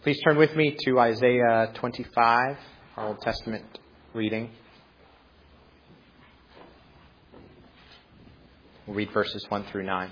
Please turn with me to Isaiah 25, our Old Testament reading. We'll read verses 1 through 9.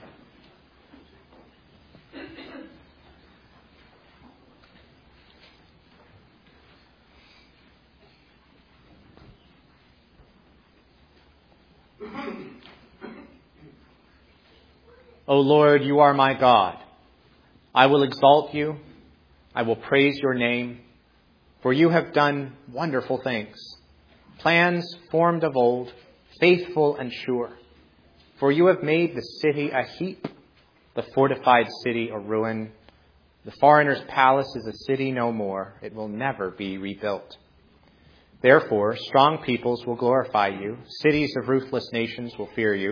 O Lord, you are my God. I will exalt you. I will praise your name, for you have done wonderful things, plans formed of old, faithful and sure. For you have made the city a heap, the fortified city a ruin. The foreigner's palace is a city no more. It will never be rebuilt. Therefore, strong peoples will glorify you. Cities of ruthless nations will fear you.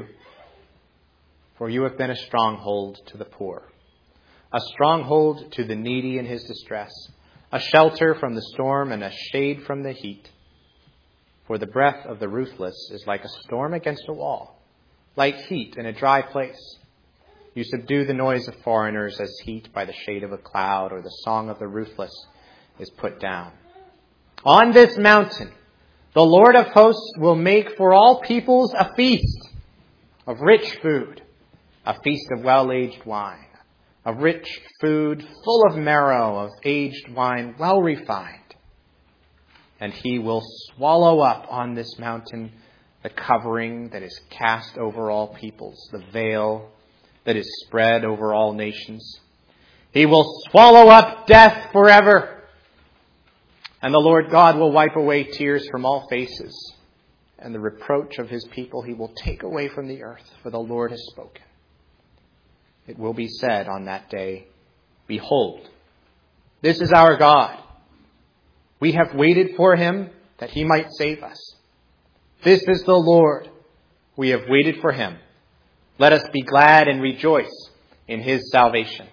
For you have been a stronghold to the poor, a stronghold to the needy in his distress, a shelter from the storm and a shade from the heat. For the breath of the ruthless is like a storm against a wall, like heat in a dry place. You subdue the noise of foreigners as heat by the shade of a cloud, or the song of the ruthless is put down. On this mountain, the Lord of hosts will make for all peoples a feast of rich food, a feast of well-aged wine, of rich food full of marrow, of aged wine well refined. And he will swallow up on this mountain the covering that is cast over all peoples, the veil that is spread over all nations. He will swallow up death forever. And the Lord God will wipe away tears from all faces, and the reproach of his people he will take away from the earth, for the Lord has spoken. It will be said on that day, behold, this is our God. We have waited for him that he might save us. This is the Lord. We have waited for him. Let us be glad and rejoice in his salvation.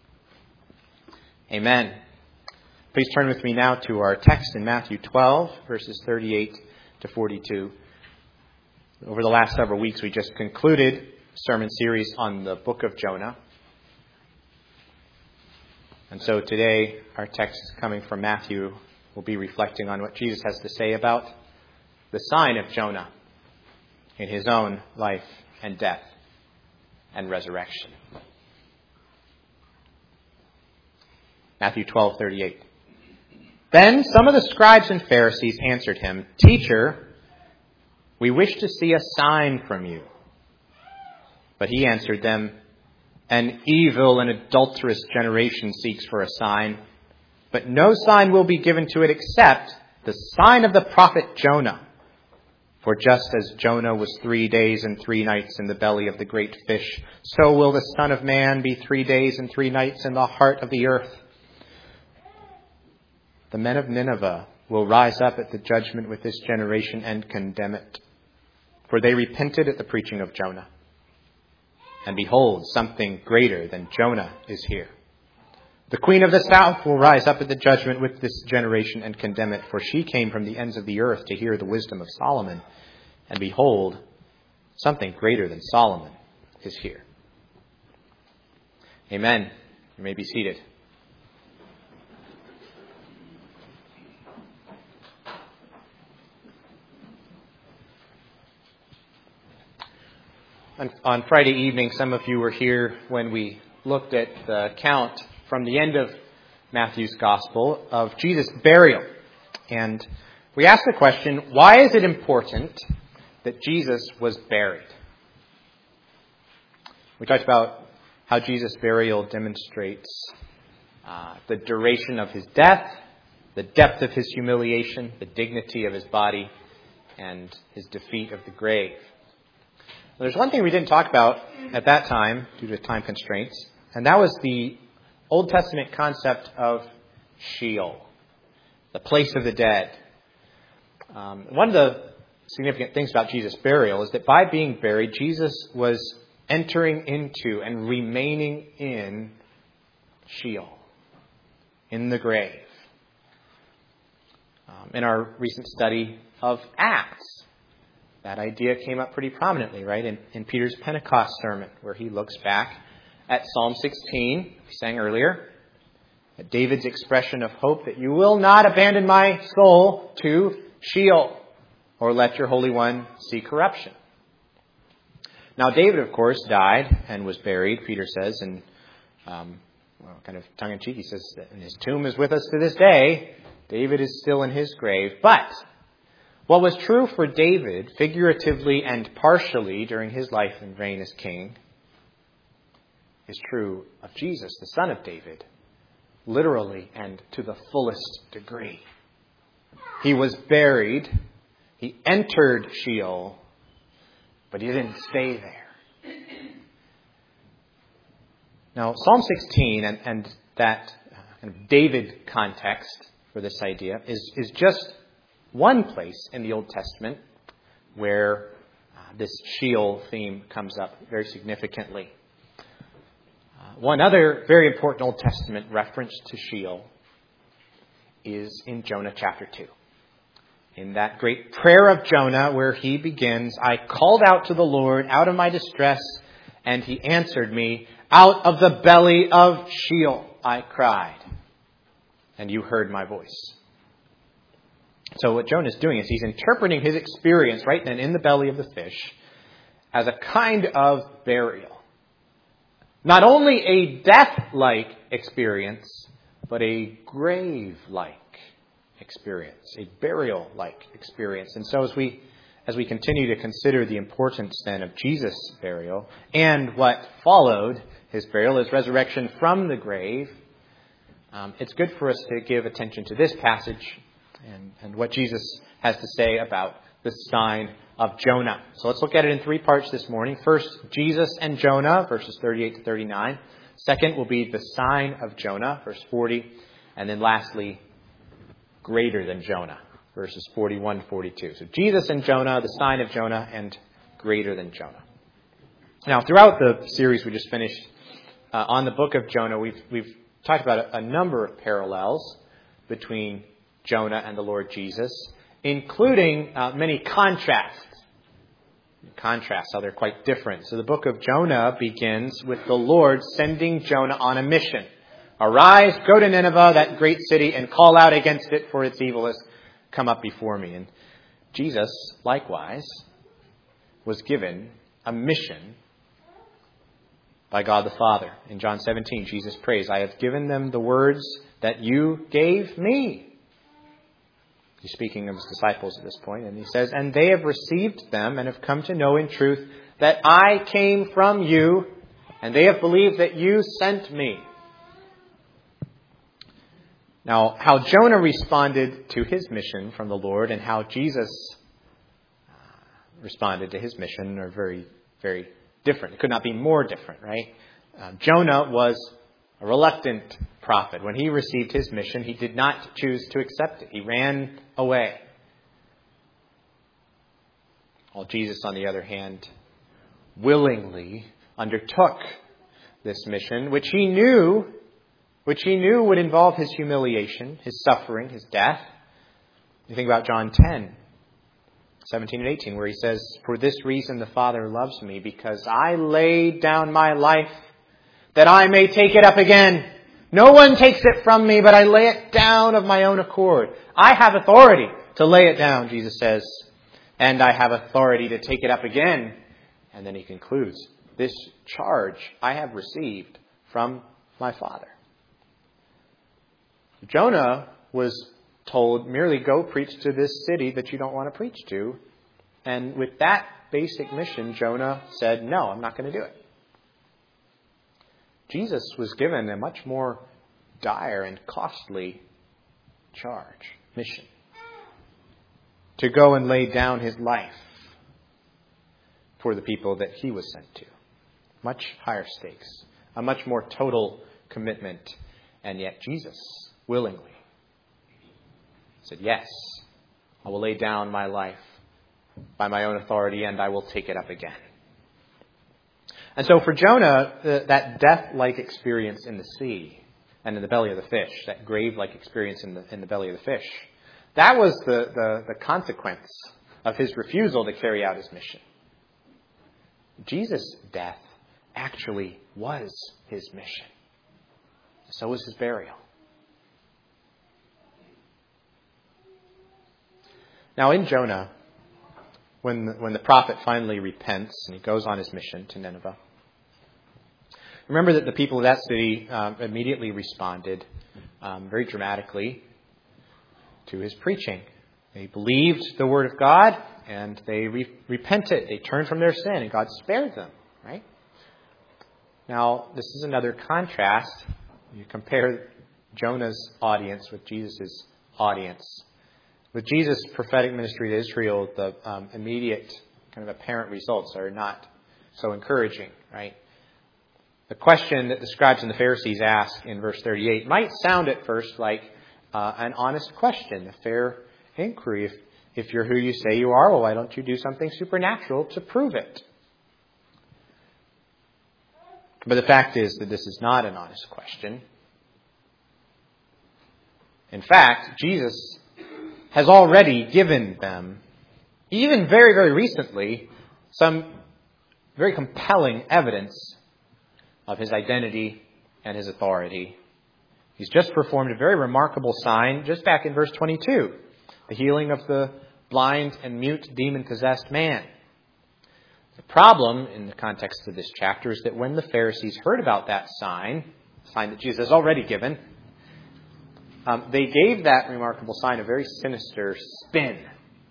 Amen. Please turn with me now to our text in Matthew 12, verses 38 to 42. Over the last several weeks, we just concluded sermon series on the book of Jonah. And so today, our text coming from Matthew will be reflecting on what Jesus has to say about the sign of Jonah in his own life and death and resurrection. Matthew 12:38. Then some of the scribes and Pharisees answered him, Teacher, we wish to see a sign from you. But he answered them, An evil and adulterous generation seeks for a sign, but no sign will be given to it except the sign of the prophet Jonah. For just as Jonah was 3 days and 3 nights in the belly of the great fish, so will the Son of Man be 3 days and 3 nights in the heart of the earth. The men of Nineveh will rise up at the judgment with this generation and condemn it, for they repented at the preaching of Jonah. And behold, something greater than Jonah is here. The queen of the south will rise up at the judgment with this generation and condemn it, for she came from the ends of the earth to hear the wisdom of Solomon. And behold, something greater than Solomon is here. Amen. You may be seated. On Friday evening, some of you were here when we looked at the account from the end of Matthew's Gospel of Jesus' burial. And we asked the question, why is it important that Jesus was buried? We talked about how Jesus' burial demonstrates the duration of his death, the depth of his humiliation, the dignity of his body, and his defeat of the grave. There's one thing we didn't talk about at that time due to time constraints, and that was the Old Testament concept of Sheol, the place of the dead. One of the significant things about Jesus' burial is that by being buried, Jesus was entering into and remaining in Sheol, in the grave. In our recent study of Acts, that idea came up pretty prominently, right, in Peter's Pentecost sermon, where he looks back at Psalm 16, we sang earlier, David's expression of hope that you will not abandon my soul to Sheol or let your Holy One see corruption. Now, David, of course, died and was buried, Peter says, and kind of tongue-in-cheek, he says that his tomb is with us to this day. David is still in his grave. But what was true for David, figuratively and partially during his life and reign as king, is true of Jesus, the Son of David, literally and to the fullest degree. He was buried. He entered Sheol, but he didn't stay there. Now, Psalm 16 and that kind of David context for this idea is just one place in the Old Testament where this Sheol theme comes up very significantly. One other very important Old Testament reference to Sheol is in Jonah chapter 2. In that great prayer of Jonah where he begins, I called out to the Lord out of my distress, and he answered me. Out of the belly of Sheol I cried, and you heard my voice. So what Jonah is doing is he's interpreting his experience right then in the belly of the fish as a kind of burial. Not only a death-like experience, but a grave-like experience, a burial-like experience. And so as we continue to consider the importance then of Jesus' burial and what followed his burial, his resurrection from the grave, it's good for us to give attention to this passage and what Jesus has to say about the sign of Jonah. So let's look at it in three parts this morning. First, Jesus and Jonah, verses 38 to 39. Second will be the sign of Jonah, verse 40. And then lastly, greater than Jonah, verses 41 to 42. So Jesus and Jonah, the sign of Jonah, and greater than Jonah. Now, throughout the series we just finished on the book of Jonah, we've talked about a number of parallels between Jonah and the Lord Jesus, including many contrasts. How they're quite different. So the book of Jonah begins with the Lord sending Jonah on a mission. Arise, go to Nineveh, that great city, and call out against it, for its evil has come up before me. And Jesus, likewise, was given a mission by God the Father. In John 17, Jesus prays, I have given them the words that you gave me. He's speaking of his disciples at this point, and he says, and they have received them and have come to know in truth that I came from you, and they have believed that you sent me. Now, how Jonah responded to his mission from the Lord and how Jesus responded to his mission are very, very different. It could not be more different, right? Jonah was a reluctant prophet. When he received his mission, he did not choose to accept it. He ran away. While Jesus, on the other hand, willingly undertook this mission, which he knew would involve his humiliation, his suffering, his death. You think about John 10, 17 and 18, where he says, for this reason the Father loves me, because I laid down my life that I may take it up again. No one takes it from me, but I lay it down of my own accord. I have authority to lay it down, Jesus says, and I have authority to take it up again. And then he concludes, this charge I have received from my Father. Jonah was told, merely go preach to this city that you don't want to preach to. And with that basic mission, Jonah said, no, I'm not going to do it. Jesus was given a much more dire and costly mission, to go and lay down his life for the people that he was sent to. Much higher stakes, a much more total commitment, and yet Jesus willingly said, yes, I will lay down my life by my own authority and I will take it up again. And so for Jonah, that death-like experience in the sea and in the belly of the fish, that grave-like experience in the belly of the fish, that was the consequence of his refusal to carry out his mission. Jesus' death actually was his mission. So was his burial. Now in Jonah, when the prophet finally repents and he goes on his mission to Nineveh, remember that the people of that city immediately responded very dramatically to his preaching. They believed the word of God and they repented. They turned from their sin and God spared them, right? Now, this is another contrast. You compare Jonah's audience with Jesus' audience. With Jesus' prophetic ministry to Israel, the immediate kind of apparent results are not so encouraging, right? The question that the scribes and the Pharisees ask in verse 38 might sound at first like an honest question, a fair inquiry. If you're who you say you are, well, why don't you do something supernatural to prove it? But the fact is that this is not an honest question. In fact, Jesus has already given them, even very, very recently, some very compelling evidence of his identity and his authority. He's just performed a very remarkable sign just back in verse 22, the healing of the blind and mute demon-possessed man. The problem in the context of this chapter is that when the Pharisees heard about that sign, the sign that Jesus has already given, they gave that remarkable sign a very sinister spin.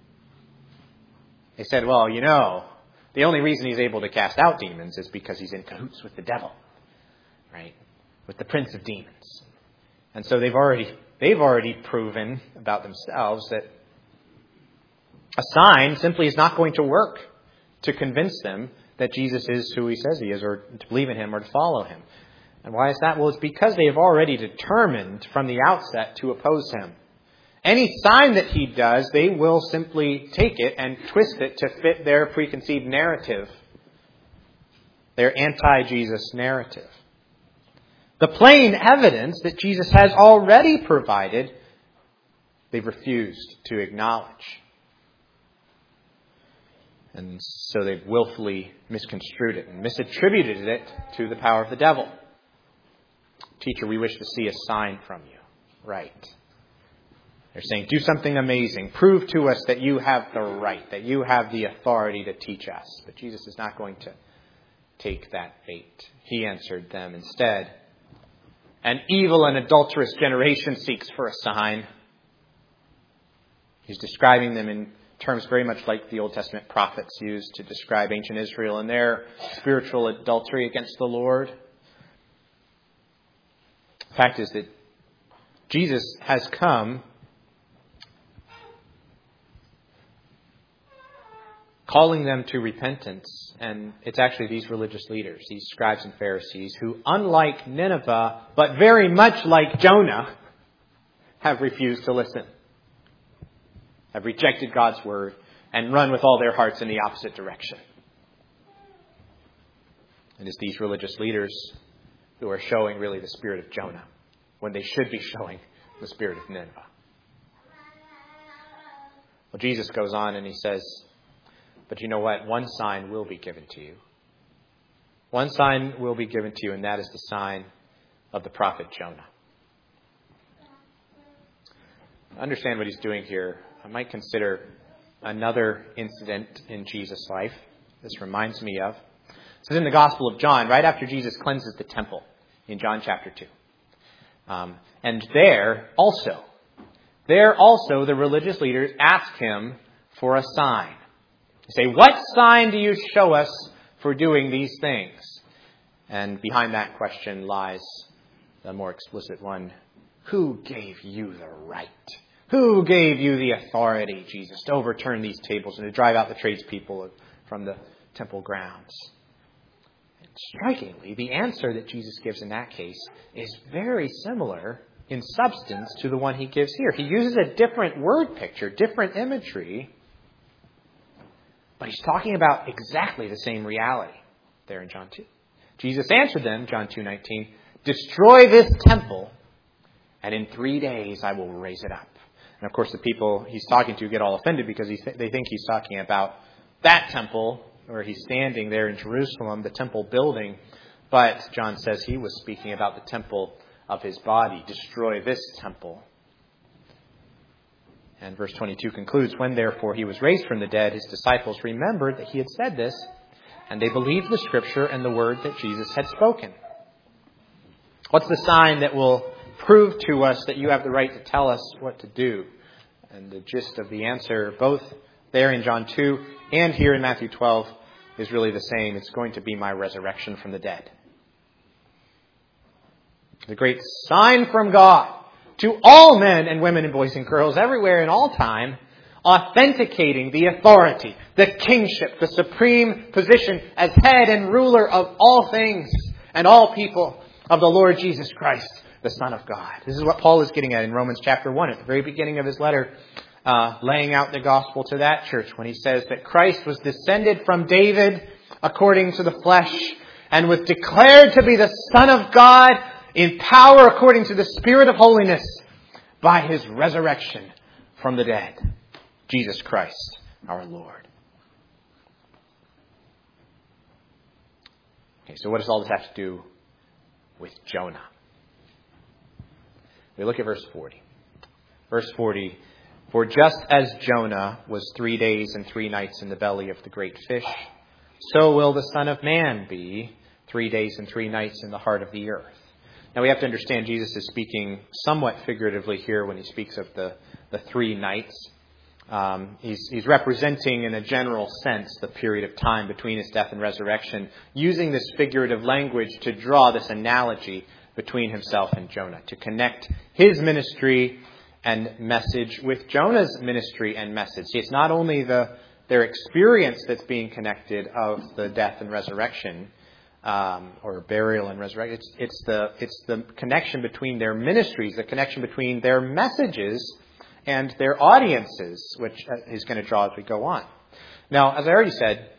They said, well, the only reason he's able to cast out demons is because he's in cahoots with the devil, right? With the prince of demons. And so they've already proven about themselves that a sign simply is not going to work to convince them that Jesus is who he says he is, or to believe in him or to follow him. And why is that? Well, it's because they have already determined from the outset to oppose him. Any sign that he does, they will simply take it and twist it to fit their preconceived narrative, their anti-Jesus narrative. The plain evidence that Jesus has already provided, they've refused to acknowledge. And so they've willfully misconstrued it and misattributed it to the power of the devil. Teacher, we wish to see a sign from you. Right. They're saying, do something amazing. Prove to us that you have the right, that you have the authority to teach us. But Jesus is not going to take that bait. He answered them instead. An evil and adulterous generation seeks for a sign. He's describing them in terms very much like the Old Testament prophets used to describe ancient Israel and their spiritual adultery against the Lord. The fact is that Jesus has come calling them to repentance, and it's actually these religious leaders, these scribes and Pharisees, who, unlike Nineveh, but very much like Jonah, have refused to listen, have rejected God's word, and run with all their hearts in the opposite direction. It is these religious leaders who are showing really the spirit of Jonah, when they should be showing the spirit of Nineveh. Well, Jesus goes on and he says, but you know what? One sign will be given to you. One sign will be given to you, and that is the sign of the prophet Jonah. To understand what he's doing here, I might consider another incident in Jesus' life. This reminds me of. This is in the Gospel of John, right after Jesus cleanses the temple in John chapter 2. And there also the religious leaders ask him for a sign. They say, what sign do you show us for doing these things? And behind that question lies the more explicit one. Who gave you the right? Who gave you the authority, Jesus, to overturn these tables and to drive out the tradespeople from the temple grounds? And strikingly, the answer that Jesus gives in that case is very similar in substance to the one he gives here. He uses a different word picture, different imagery, but he's talking about exactly the same reality there in John 2. Jesus answered them, John 2:19, destroy this temple, and in 3 days I will raise it up. And of course the people he's talking to get all offended because they think he's talking about that temple where he's standing there in Jerusalem, the temple building. But John says he was speaking about the temple of his body. Destroy this temple, And verse 22 concludes, when therefore he was raised from the dead, his disciples remembered that he had said this, and they believed the scripture and the word that Jesus had spoken. What's the sign that will prove to us that you have the right to tell us what to do? And the gist of the answer, both there in John 2 and here in Matthew 12, is really the same. It's going to be my resurrection from the dead. The great sign from God to all men and women and boys and girls everywhere in all time, authenticating the authority, the kingship, the supreme position as head and ruler of all things and all people of the Lord Jesus Christ, the Son of God. This is what Paul is getting at in Romans chapter 1 at the very beginning of his letter, laying out the gospel to that church when he says that Christ was descended from David according to the flesh and was declared to be the Son of God in power according to the Spirit of holiness by his resurrection from the dead. Jesus Christ, our Lord. Okay, so what does all this have to do with Jonah? We look at verse 40. Verse 40, for just as Jonah was 3 days and 3 nights in the belly of the great fish, so will the Son of Man be 3 days and 3 nights in the heart of the earth. Now we have to understand Jesus is speaking somewhat figuratively here when he speaks of the 3 nights. He's representing in a general sense the period of time between his death and resurrection, using this figurative language to draw this analogy between himself and Jonah, to connect his ministry and message with Jonah's ministry and message. See, it's not only their experience that's being connected of the death and resurrection, or burial and resurrection. It's the connection between their ministries, the connection between their messages and their audiences, which he's going to draw as we go on. Now, as I already said,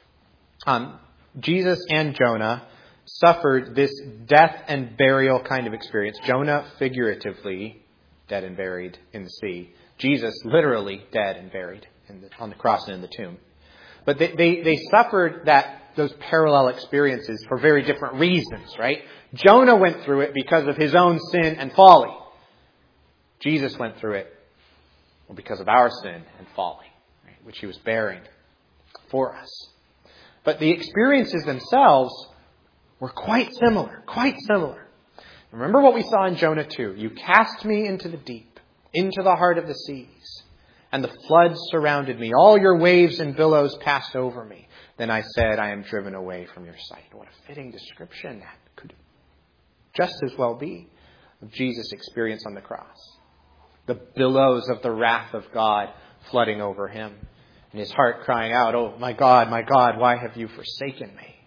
Jesus and Jonah suffered this death and burial kind of experience. Jonah figuratively dead and buried in the sea. Jesus literally dead and buried on the cross and in the tomb. But they suffered those parallel experiences for very different reasons, right? Jonah went through it because of his own sin and folly. Jesus went through it because of our sin and folly, right, which he was bearing for us. But the experiences themselves were quite similar. Remember what we saw in Jonah 2. You cast me into the deep, into the heart of the seas, and the floods surrounded me. All your waves and billows passed over me. Then I said, I am driven away from your sight. What a fitting description that could just as well be of Jesus' experience on the cross. The billows of the wrath of God flooding over him, and his heart crying out, oh, my God, why have you forsaken me?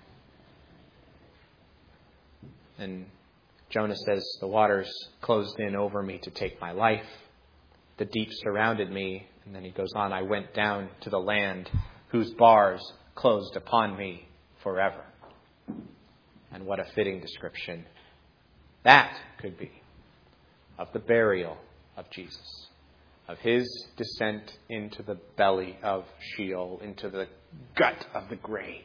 And Jonah says, the waters closed in over me to take my life. The deep surrounded me. And then he goes on, I went down to the land whose bars closed upon me forever. And what a fitting description that could be of the burial of Jesus, of his descent into the belly of Sheol, into the gut of the grave.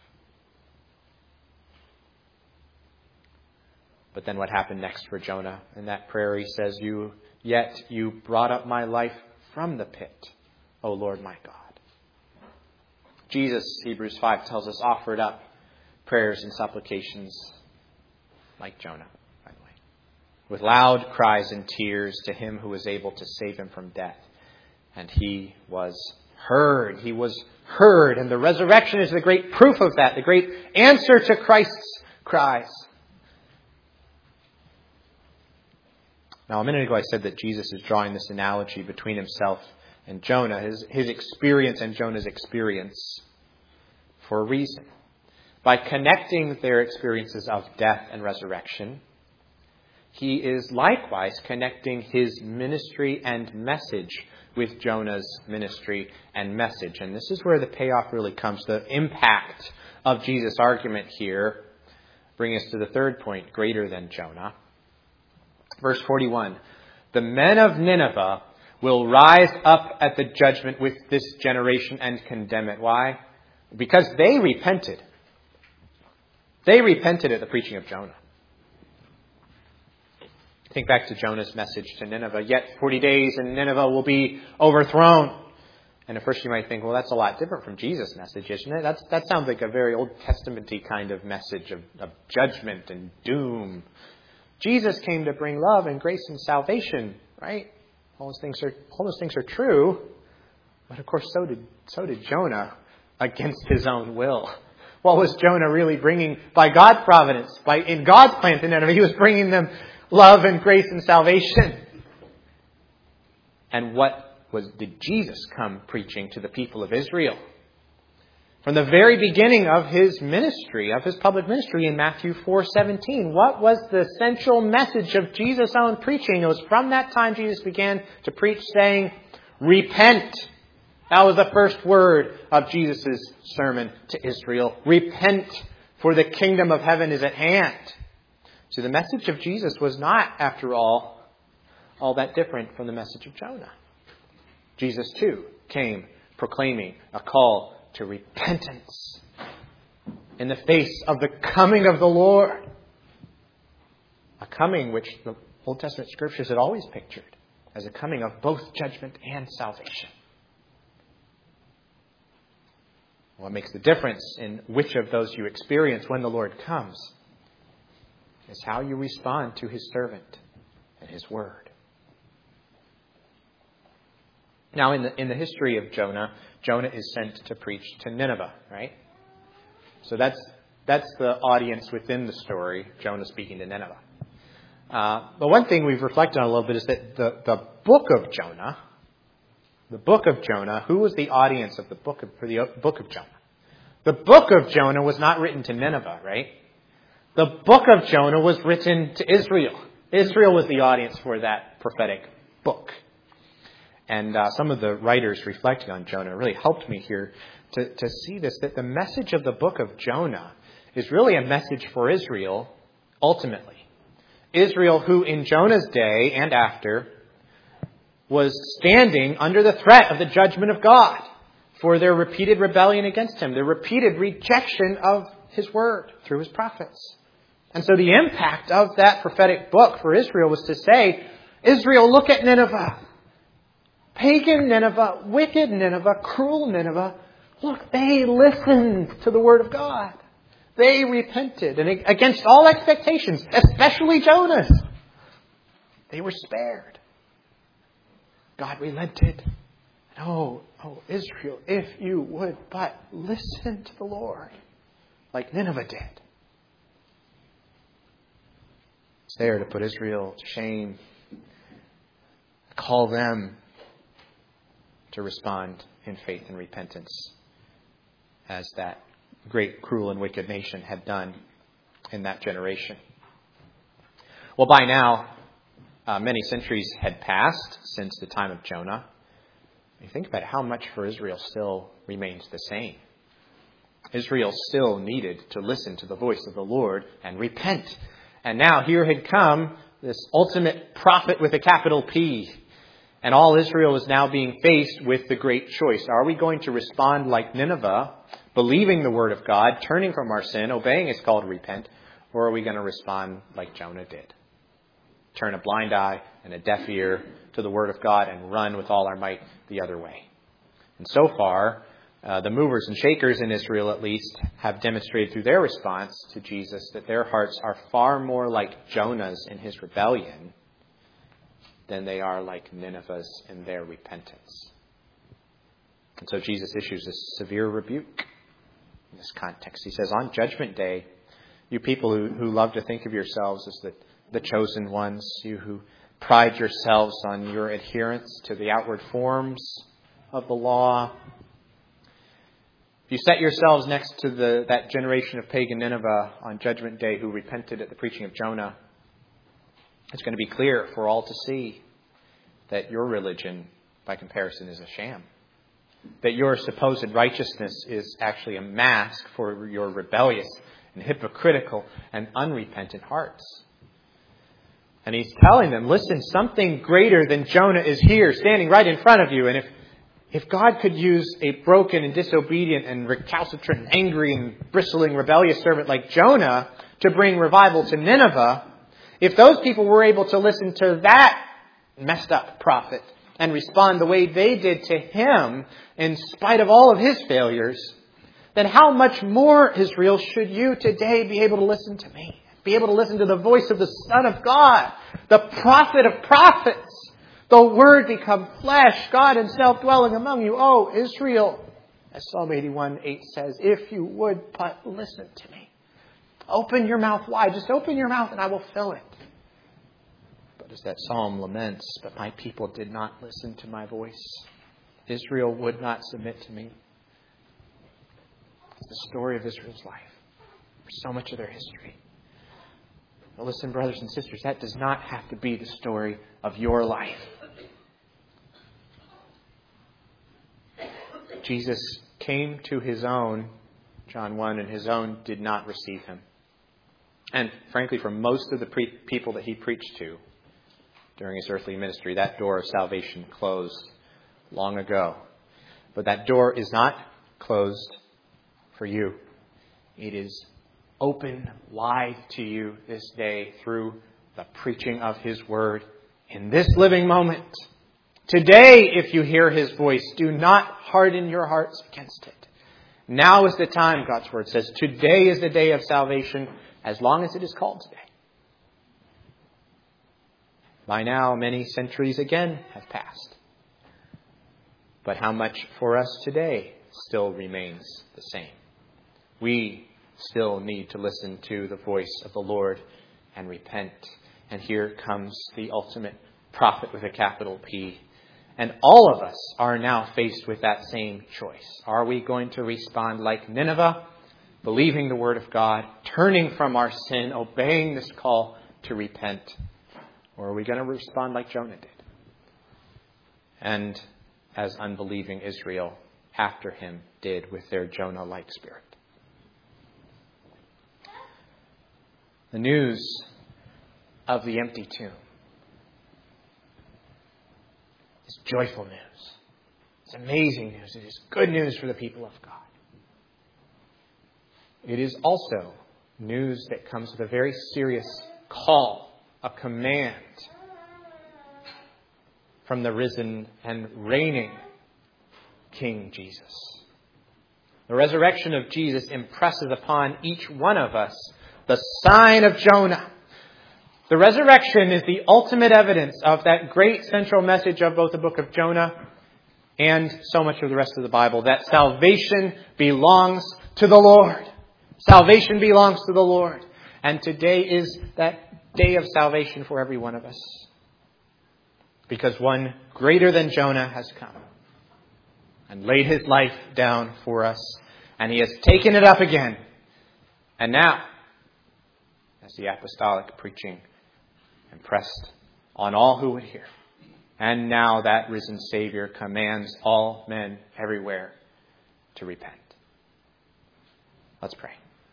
But then what happened next for Jonah? In that prayer he says, Yet you brought up my life from the pit, O Lord my God. Jesus, Hebrews 5 tells us, offered up prayers and supplications like Jonah, by the way, with loud cries and tears to him who was able to save him from death. And he was heard. He was heard. And the resurrection is the great proof of that, the great answer to Christ's cries. Now, a minute ago I said that Jesus is drawing this analogy between himself and Jonah, his experience and Jonah's experience, for a reason. By connecting their experiences of death and resurrection, he is likewise connecting his ministry and message with Jonah's ministry and message. And this is where the payoff really comes. The impact of Jesus' argument here brings us to the third point, greater than Jonah. Verse 41, the men of Nineveh will rise up at the judgment with this generation and condemn it. Why? Because they repented. They repented at the preaching of Jonah. Think back to Jonah's message to Nineveh. Yet 40 days and Nineveh will be overthrown. And at first you might think, well, that's a lot different from Jesus' message, isn't it? That sounds like a very Old Testament-y kind of message of judgment and doom. Jesus came to bring love and grace and salvation, right? All those things are true. But of course, so did Jonah against his own will. What was Jonah really bringing by God's providence? In God's plan to Nineveh, he was bringing them love and grace and salvation. And did Jesus come preaching to the people of Israel? From the very beginning of his ministry, of his public ministry in Matthew 4:17, what was the central message of Jesus' own preaching? It was from that time Jesus began to preach saying, repent. That was the first word of Jesus' sermon to Israel. Repent, for the kingdom of heaven is at hand. So the message of Jesus was not, after all that different from the message of Jonah. Jesus, too, came proclaiming a call to repentance in the face of the coming of the Lord. A coming which the Old Testament scriptures had always pictured as a coming of both judgment and salvation. What makes the difference in which of those you experience when the Lord comes is how you respond to his servant and his word. Now, in the history of Jonah is sent to preach to Nineveh, right? So that's the audience within the story, Jonah speaking to Nineveh. But one thing we've reflected on a little bit is that the book of Jonah, who was the audience of the book of Jonah? The book of Jonah was not written to Nineveh, right? The book of Jonah was written to Israel. Israel was the audience for that prophetic book. And some of the writers reflecting on Jonah really helped me here to see this, that the message of the book of Jonah is really a message for Israel, ultimately. Israel, who in Jonah's day and after was standing under the threat of the judgment of God for their repeated rebellion against him, their repeated rejection of his word through his prophets. And so the impact of that prophetic book for Israel was to say, Israel, look at Nineveh. Pagan Nineveh, wicked Nineveh, cruel Nineveh. Look, they listened to the word of God. They repented. And against all expectations, especially Jonah's, they were spared. God relented. Oh, Israel, if you would but listen to the Lord, like Nineveh did. It's there to put Israel to shame, call them to respond in faith and repentance, as that great, cruel, and wicked nation had done in that generation. Well, by now, many centuries had passed since the time of Jonah. You think about how much for Israel still remains the same. Israel still needed to listen to the voice of the Lord and repent. And now here had come this ultimate prophet with a capital P. And all Israel is now being faced with the great choice. Are we going to respond like Nineveh, believing the word of God, turning from our sin, obeying his call to repent? Or are we going to respond like Jonah did? Turn a blind eye and a deaf ear to the word of God and run with all our might the other way. And so far, the movers and shakers in Israel, at least, have demonstrated through their response to Jesus that their hearts are far more like Jonah's in his rebellion than they are like Nineveh's in their repentance. And so Jesus issues a severe rebuke in this context. He says, on Judgment Day, you people who love to think of yourselves as the chosen ones, you who pride yourselves on your adherence to the outward forms of the law, if you set yourselves next to that generation of pagan Nineveh on Judgment Day who repented at the preaching of Jonah, it's going to be clear for all to see that your religion, by comparison, is a sham. That your supposed righteousness is actually a mask for your rebellious and hypocritical and unrepentant hearts. And he's telling them, listen, something greater than Jonah is here, standing right in front of you. And if God could use a broken and disobedient and recalcitrant and angry and bristling rebellious servant like Jonah to bring revival to Nineveh, If those people were able to listen to that messed up prophet and respond the way they did to him in spite of all of his failures, then how much more, Israel, should you today be able to listen to me? Be able to listen to the voice of the Son of God, the prophet of prophets, the Word become flesh, God himself dwelling among you. Oh, Israel, as Psalm 81:8 says, if you would but listen to me. Open your mouth wide. Just open your mouth and I will fill it. But as that psalm laments, but my people did not listen to my voice. Israel would not submit to me. It's the story of Israel's life. For so much of their history. But listen, brothers and sisters, that does not have to be the story of your life. Jesus came to his own, John 1, and his own did not receive him. And frankly, for most of the people that he preached to during his earthly ministry, that door of salvation closed long ago. But that door is not closed for you. It is open wide to you this day through the preaching of his word in this living moment. Today, if you hear his voice, do not harden your hearts against it. Now is the time, God's word says. Today is the day of salvation, as long as it is called today. By now, many centuries again have passed. But how much for us today still remains the same. We still need to listen to the voice of the Lord and repent. And here comes the ultimate prophet with a capital P. And all of us are now faced with that same choice. Are we going to respond like Nineveh, believing the word of God, turning from our sin, obeying this call to repent? Or are we going to respond like Jonah did? And as unbelieving Israel after him did with their Jonah-like spirit. The news of the empty tomb is joyful news. It's amazing news. It is good news for the people of God. It is also news that comes with a very serious call, a command from the risen and reigning King Jesus. The resurrection of Jesus impresses upon each one of us the sign of Jonah. The resurrection is the ultimate evidence of that great central message of both the book of Jonah and so much of the rest of the Bible, that salvation belongs to the Lord. Salvation belongs to the Lord. And today is that day of salvation for every one of us. Because one greater than Jonah has come and laid his life down for us. And he has taken it up again. And now, as the apostolic preaching impressed on all who would hear. And now that risen Savior commands all men everywhere to repent. Let's pray.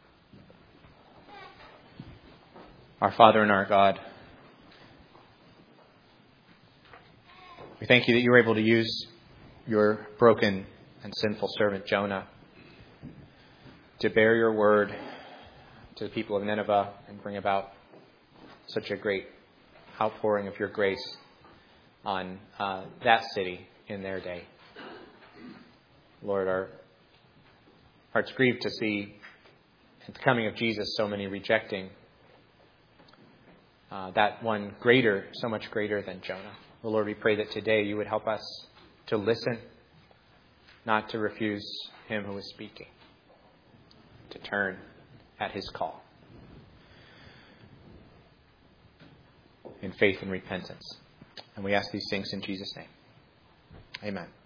Our Father and our God, we thank you that you were able to use your broken and sinful servant Jonah to bear your word to the people of Nineveh and bring about such a great outpouring of your grace on that city in their day. Lord, our hearts grieve to see at the coming of Jesus so many rejecting that one greater, so much greater than Jonah. Well, Lord, we pray that today you would help us to listen, not to refuse him who is speaking, to turn at his call in faith and repentance. And we ask these things in Jesus' name. Amen.